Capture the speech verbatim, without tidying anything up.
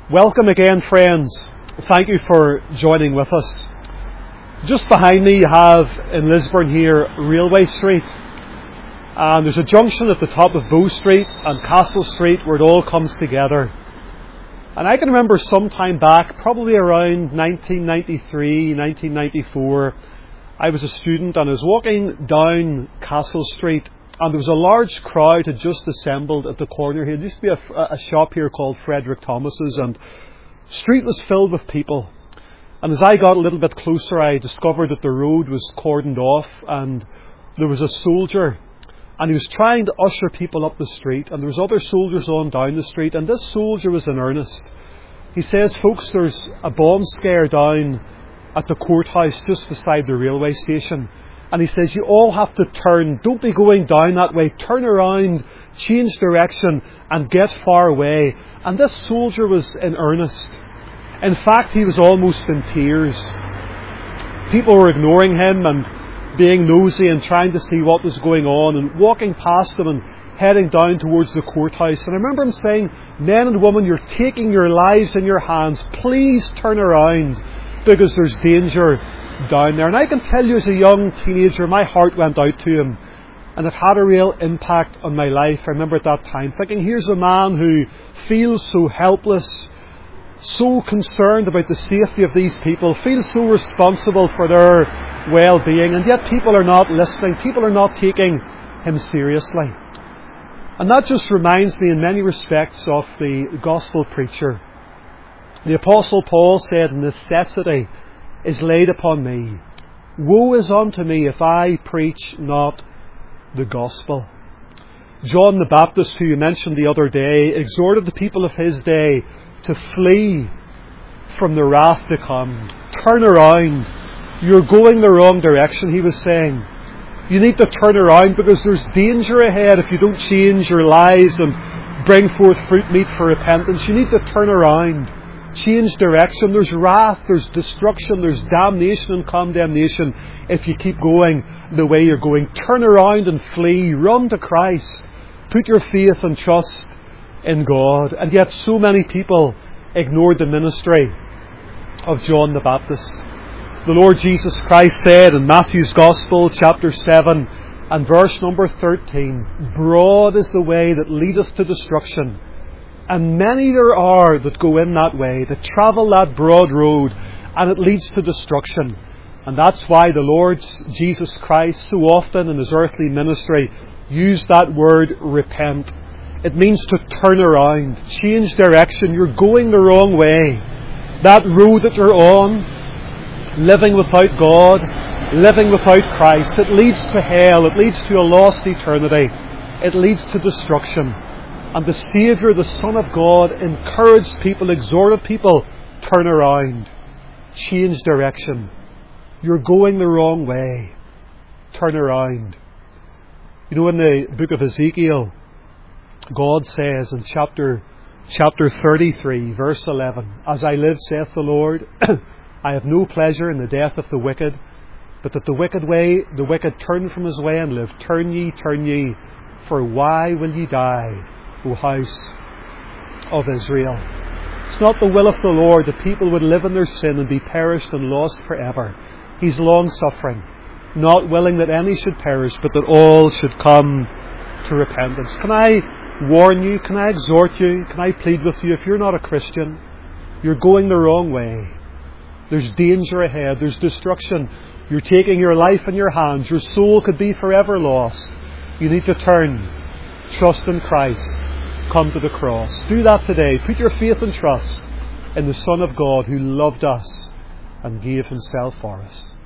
Welcome again, friends. Thank you for joining with us. Just behind me you have in Lisburn here Railway Street, and there's a junction at the top of Bow Street and Castle Street where it all comes together. And I can remember some time back, probably around nineteen ninety-three, nineteen ninety-four, I was a student and I was walking down Castle Street, and there was a large crowd had just assembled at the corner here. There used to be a, a shop here called Frederick Thomas's, and the street was filled with people. And as I got a little bit closer, I discovered that the road was cordoned off, and there was a soldier, and he was trying to usher people up the street, and there was other soldiers on down the street, and this soldier was in earnest. He says, "Folks, there's a bomb scare down at the courthouse just beside the railway station. And he says, you all have to turn. Don't be going down that way. Turn around, change direction, and get far away." And this soldier was in earnest. In fact, he was almost in tears. People were ignoring him and being nosy and trying to see what was going on and walking past him and heading down towards the courthouse. And I remember him saying, "Men and women, you're taking your lives in your hands. Please turn around because there's danger down there." And I can tell you, as a young teenager, my heart went out to him, and it had a real impact on my life. I remember at that time thinking, here's a man who feels so helpless, so concerned about the safety of these people, feels so responsible for their well-being, and yet people are not listening, people are not taking him seriously. And that just reminds me in many respects of the gospel preacher. The Apostle Paul said, "Necessity is laid upon me. Woe is unto me if I preach not the gospel." John the Baptist, who you mentioned the other day, exhorted the people of his day to flee from the wrath to come. Turn around. You're going the wrong direction, he was saying. You need to turn around because there's danger ahead if you don't change your lives and bring forth fruit meet for repentance. You need to turn around. Change direction. There's wrath, there's destruction, there's damnation and condemnation if you keep going the way you're going. Turn around and flee. Run to Christ. Put your faith and trust in God. And yet so many people ignored the ministry of John the Baptist. The Lord Jesus Christ said in Matthew's Gospel, chapter seven and verse number thirteen, "Broad is the way that leadeth to destruction, and many there are that go in that way, that travel that broad road, and it leads to destruction." And that's why the Lord Jesus Christ so often in his earthly ministry used that word repent. It means to turn around, change direction. You're going the wrong way. That road that you're on, living without God, living without Christ, it leads to hell, it leads to a lost eternity, it leads to destruction. And the Saviour, the Son of God, encouraged people, exhorted people, turn around, change direction. You're going the wrong way. Turn around. You know, in the book of Ezekiel, God says in chapter chapter thirty-three, verse eleven, "As I live, saith the Lord, I have no pleasure in the death of the wicked, but that the wicked way, the wicked turn from his way and live. Turn ye, turn ye, for why will ye die, O house of Israel?" It's not the will of the Lord that people would live in their sin and be perished and lost forever. He's long-suffering, not willing that any should perish, but that all should come to repentance. Can I warn you, can I exhort you, can I plead with you, if you're not a Christian, you're going the wrong way. There's danger ahead, there's destruction. You're taking your life in your hands. Your soul could be forever lost. You need to turn, trust in Christ, come to the cross. Do that today. Put your faith and trust in the Son of God who loved us and gave himself for us.